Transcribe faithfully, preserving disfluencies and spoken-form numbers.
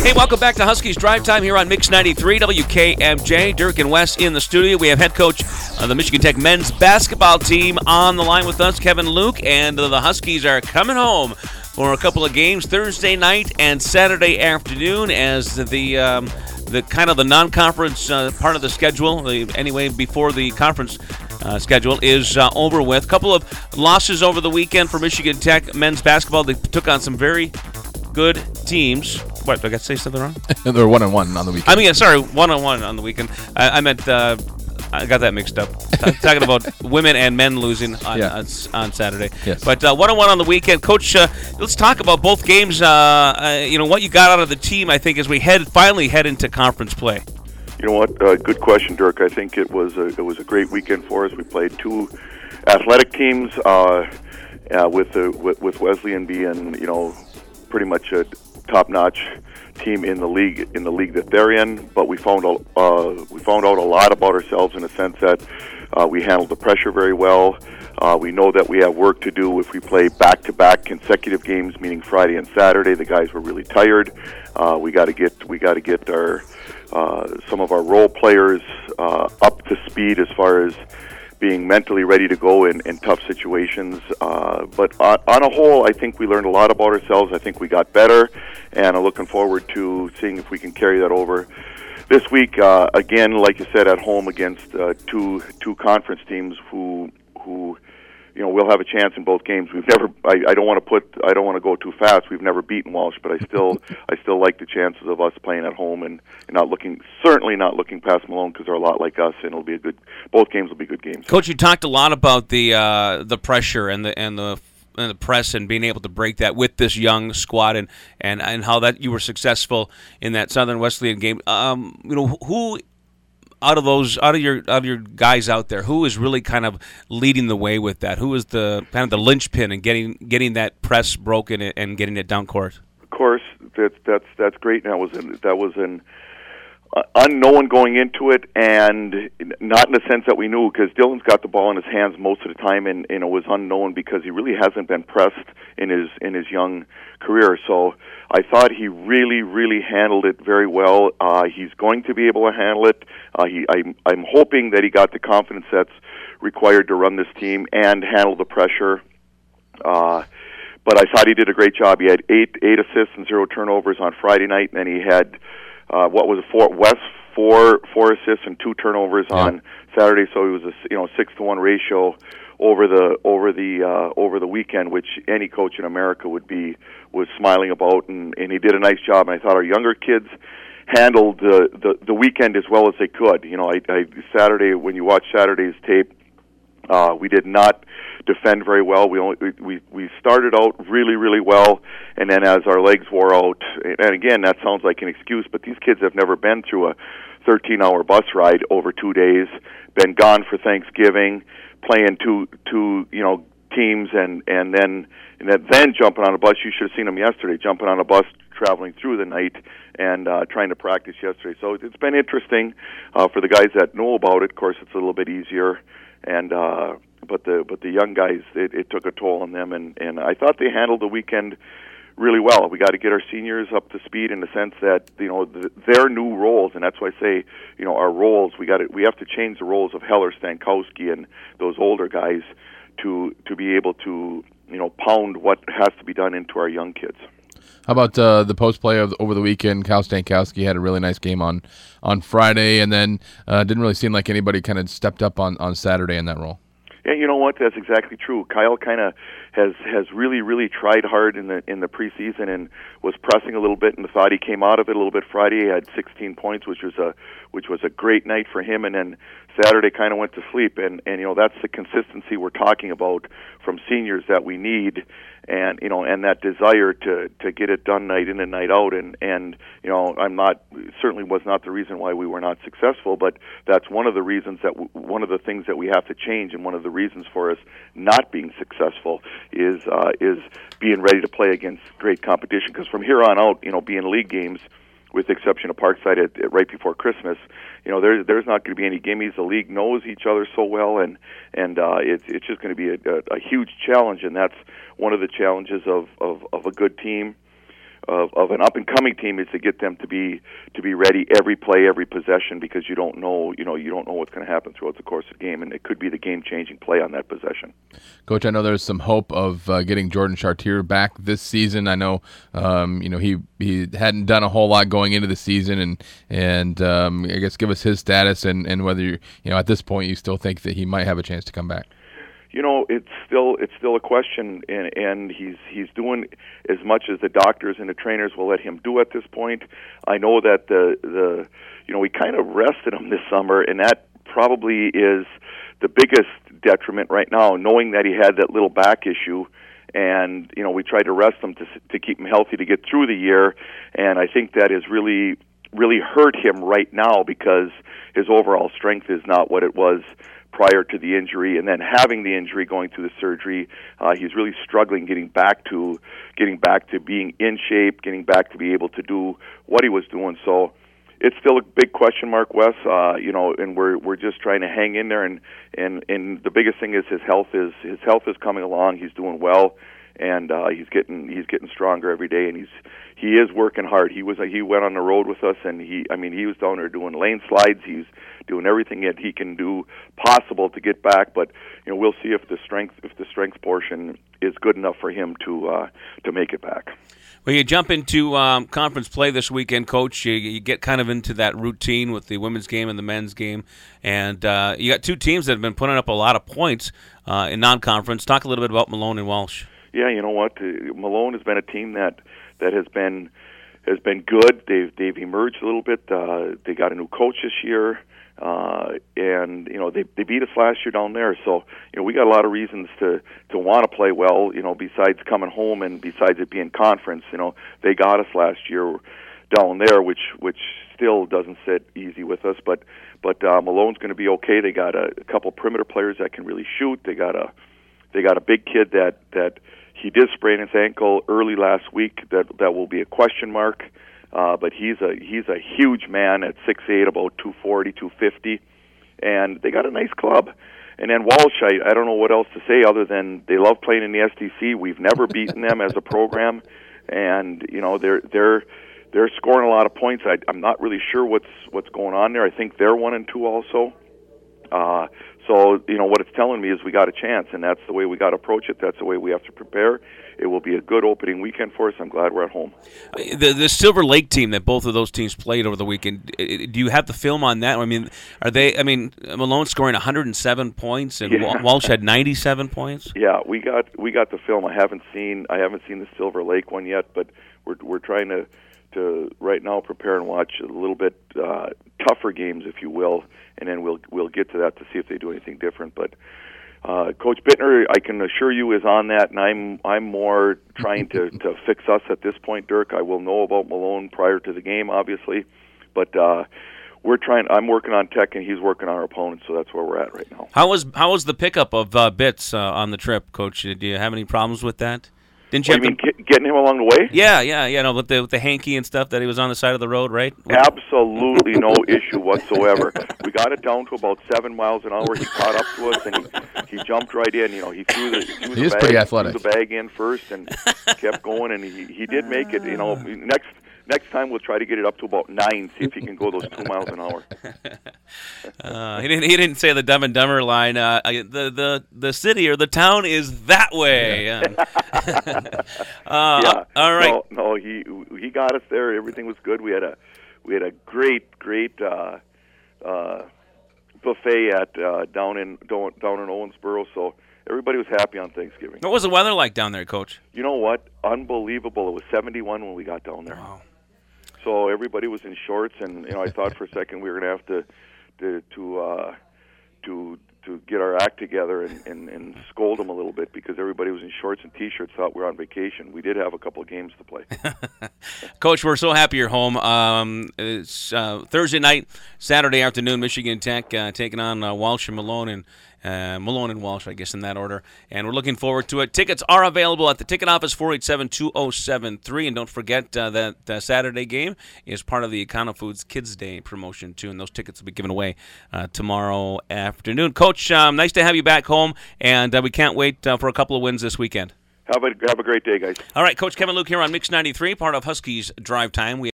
Hey, welcome back to Huskies Drive Time here on Mix ninety-three W K M J. Dirk and Wes in the studio. We have head coach of the Michigan Tech men's basketball team on the line with us, Kevin Luke, and the Huskies are coming home for a couple of games Thursday night and Saturday afternoon as the um, the kind of the non-conference uh, part of the schedule, the, anyway, before the conference uh, schedule is uh, over with. A couple of losses over the weekend for Michigan Tech men's basketball. They took on some very good teams. What, did I got to say something wrong? They're one and one on the weekend. I mean, sorry, one on one on the weekend. I, I meant uh, I got that mixed up. Talking about women and men losing on yeah. on, on Saturday. Yes. But uh, one on one on the weekend, Coach. Uh, let's talk about both games. Uh, uh, you know what you got out of the team. I think as we head finally head into conference play. You know what? Uh, good question, Dirk. I think it was a, it was a great weekend for us. We played two athletic teams uh, uh, with the with, with Wesleyan being you know pretty much a top-notch team in the league in the league that they're in, but we found out uh, we found out a lot about ourselves in the sense that uh, we handled the pressure very well. Uh, we know that we have work to do if we play back-to-back consecutive games, meaning Friday and Saturday. The guys were really tired. Uh, we got to get we got to get our uh, some of our role players uh, up to speed as far as being mentally ready to go in, in tough situations. Uh, but on, on a whole, I think we learned a lot about ourselves. I think we got better, and I'm looking forward to seeing if we can carry that over this week. Uh, again, like you said, at home against uh, two two conference teams who who you know we'll have a chance in both games. We've never. I, I don't want to put. I don't want to go too fast. We've never beaten Walsh, but I still I still like the chances of us playing at home and, and not looking certainly not looking past Malone because they're a lot like us, and it'll be a good. Both games will be good games. Coach, you talked a lot about the uh, the pressure and the and the and the press and being able to break that with this young squad and, and, and how that you were successful in that Southern Wesleyan game. Um, you know who. Out of those, out of your, out of your guys out there, who is really kind of leading the way with that? Who is the kind of the linchpin in getting getting that press broken and getting it down court? Of course, that, that's that's great. That was an, that was an uh, unknown going into it, and not in the sense that we knew, because Dylan's got the ball in his hands most of the time, and, and it was unknown because he really hasn't been pressed in his in his young career. So I thought he really, really handled it very well. Uh, he's going to be able to handle it. Uh, he, I, I'm hoping that he got the confidence that's required to run this team and handle the pressure. Uh, but I thought he did a great job. He had eight eight assists and zero turnovers on Friday night, and then he had uh, what was it, four West four four assists and two turnovers yeah. on Saturday. So it was a you know six to one ratio over the over the uh, over the weekend, which any coach in America would be was smiling about, and, and he did a nice job. And I thought our younger kids handled the, the the weekend as well as they could. You know, I, I Saturday when you watch Saturday's tape, uh, we did not defend very well. We only we we started out really really well, and then as our legs wore out, and again that sounds like an excuse, but these kids have never been through a thirteen hour bus ride over two days, been gone for Thanksgiving, playing two two you know teams, and and then and then, then jumping on a bus. You should have seen them yesterday, jumping on a bus, traveling through the night, and uh, trying to practice yesterday. So it's been interesting uh, for the guys that know about it. Of course, it's a little bit easier, and uh, but the but the young guys, it, it took a toll on them, and, and I thought they handled the weekend really well. We got to get our seniors up to speed in the sense that you know the, their new roles, and that's why I say you know our roles. We got to, we have to change the roles of Heller, Stankowski, and those older guys to to be able to you know pound what has to be done into our young kids. How about uh, the post play of over the weekend? Kyle Stankowski had a really nice game on on Friday, and then uh, didn't really seem like anybody kind of stepped up on, on Saturday in that role. Yeah, you know what? That's exactly true. Kyle kind of has has really really tried hard in the in the preseason and was pressing a little bit, and thought he came out of it a little bit Friday. He had sixteen points, which was a which was a great night for him, and then Saturday kind of went to sleep. And and you know that's the consistency we're talking about from seniors that we need, and you know and that desire to to get it done night in and night out. And and you know I'm not certainly was not the reason why we were not successful, but that's one of the reasons that w- one of the things that we have to change, and one of the reasons for us not being successful is uh, is being ready to play against great competition. Because from here on out, you know, being league games, with the exception of Parkside at, at right before Christmas, you know, there's there's not going to be any gimmies. The league knows each other so well, and and uh, it's it's just going to be a, a, a huge challenge, and that's one of the challenges of, of, of a good team. of, of an up and coming team is to get them to be to be ready every play, every possession, because you don't know you know you don't know what's going to happen throughout the course of the game, and it could be the game changing play on that possession. Coach, I know there's some hope of uh, getting Jordan Chartier back this season. I know um, you know he he hadn't done a whole lot going into the season, and and um, I guess give us his status and, and whether you you know at this point you still think that he might have a chance to come back. You know, it's still it's still a question, and, and he's he's doing as much as the doctors and the trainers will let him do at this point. I know that the the you know we kind of rested him this summer, and that probably is the biggest detriment right now, knowing that he had that little back issue. And you know, we tried to rest him to to keep him healthy to get through the year, and I think that has really really hurt him right now because his overall strength is not what it was prior to the injury, and then having the injury, going through the surgery, uh, he's really struggling getting back to getting back to being in shape, getting back to be able to do what he was doing. So it's still a big question mark, Wes. Uh, you know, and we're we're just trying to hang in there. And, and and the biggest thing is his health is his health is coming along. He's doing well, and uh, he's getting he's getting stronger every day, and he's he is working hard. He was he went on the road with us, and he I mean he was down there doing lane slides. He's doing everything that he can do possible to get back. But you know, we'll see if the strength if the strength portion is good enough for him to uh, to make it back. Well, you jump into um, conference play this weekend, Coach. You, you get kind of into that routine with the women's game and the men's game, and uh, you got two teams that have been putting up a lot of points uh, in non-conference. Talk a little bit about Malone and Walsh. Yeah, you know what? Uh, Malone has been a team that that has been has been good. They've they've emerged a little bit. Uh, they got a new coach this year. Uh, and you know they they beat us last year down there, so you know we got a lot of reasons to to want to play well. You know, besides coming home and besides it being conference, you know they got us last year down there, which which still doesn't sit easy with us. But but uh, Malone's going to be okay. They got a, a couple perimeter players that can really shoot. They got a they got a big kid that that he did sprain his ankle early last week. That that will be a question mark. Uh, but he's a he's a huge man at six eight, about two forty, two fifty, and they got a nice club. And then Walsh, I, I don't know what else to say other than they love playing in the S D C. We've never beaten them as a program, and you know they're they're they're scoring a lot of points. I, I'm not really sure what's what's going on there. I think they're one and two also. Uh, so you know what it's telling me is we got a chance, and that's the way we got to approach it. That's the way we have to prepare. It will be a good opening weekend for us. I'm glad we're at home. The the Silver Lake team that both of those teams played over the weekend, do you have the film on that? I mean, are they? I mean, Malone scoring one hundred seven points and yeah. Walsh had ninety-seven points. Yeah, we got we got the film. I haven't seen I haven't seen the Silver Lake one yet, but we're we're trying to to right now prepare and watch a little bit uh, tougher games, if you will, and then we'll we'll get to that to see if they do anything different, but. Uh, Coach Bittner, I can assure you, is on that, and I'm I'm more trying to, to fix us at this point, Dirk. I will know about Malone prior to the game, obviously, but uh, we're trying. I'm working on tech, and he's working on our opponents, so that's where we're at right now. How was how was the pickup of uh, Bitts uh, on the trip, Coach? Do you have any problems with that? Didn't you, what, have you mean to... getting him along the way? Yeah, yeah, yeah. No, with the with the hanky and stuff that he was on the side of the road, right? Absolutely no issue whatsoever. We got it down to about seven miles an hour. He caught up to us and he, he jumped right in. You know, he threw the he threw he the is bag, pretty athletic. Threw the bag in first and kept going, and he he did make it. You know, next. Next time we'll try to get it up to about nine. See if he can go those two miles an hour. uh, he didn't. He didn't say the Dumb and Dumber line. Uh, the the the city or the town is that way. Yeah. uh, yeah. All right. No, no, he he got us there. Everything was good. We had a we had a great great uh, uh, buffet at uh, down in down, down in Owensboro. So. Everybody was happy on Thanksgiving. What was the weather like down there, Coach? You know what? Unbelievable. It was seventy-one when we got down there. Wow. So everybody was in shorts, and you know, I thought for a second we were going to have to to to uh, to to get our act together and, and, and scold them a little bit because everybody was in shorts and T-shirts, thought we were on vacation. We did have a couple of games to play. Coach, we're so happy you're home. Um, it's uh, Thursday night, Saturday afternoon, Michigan Tech uh, taking on uh, Walsh and Malone, and Uh, Malone and Walsh, I guess, in that order. And we're looking forward to it. Tickets are available at the ticket office, four eight seven, two oh seven three. And don't forget uh, that the Saturday game is part of the Econo Foods Kids Day promotion, too. And those tickets will be given away uh, tomorrow afternoon. Coach, um, nice to have you back home. And uh, we can't wait uh, for a couple of wins this weekend. Have a have a great day, guys. All right, Coach Kevin Luke here on Mix ninety-three, part of Huskies Drive Time. We